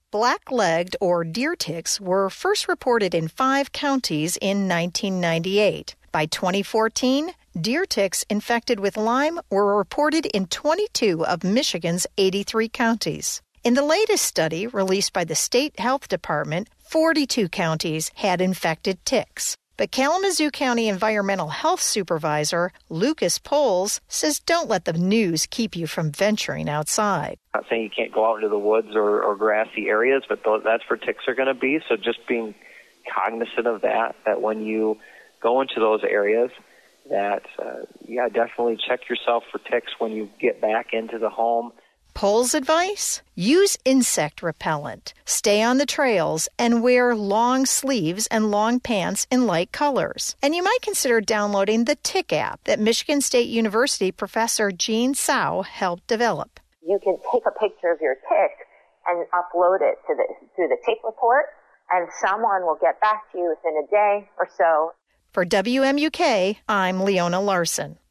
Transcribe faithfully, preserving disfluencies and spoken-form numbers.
Black-legged or deer ticks were first reported in five counties in nineteen ninety-eight. By twenty fourteen, deer ticks infected with Lyme were reported in twenty-two of Michigan's eighty-three counties. In the latest study released by the State Health Department, forty-two counties had infected ticks. But Kalamazoo County Environmental Health Supervisor Lucas Poles says don't let the news keep you from venturing outside. I'm not saying you can't go out into the woods or, or grassy areas, but th- that's where ticks are going to be. So just being cognizant of that, that when you go into those areas, that, uh, yeah, definitely check yourself for ticks when you get back into the home. Poles' advice? Use insect repellent, stay on the trails, and wear long sleeves and long pants in light colors. And you might consider downloading the Tick app that Michigan State University professor Jean Tsao helped develop. You can take a picture of your tick and upload it to the, to the Tick report, and someone will get back to you within a day or so. For W M U K, I'm Leona Larson.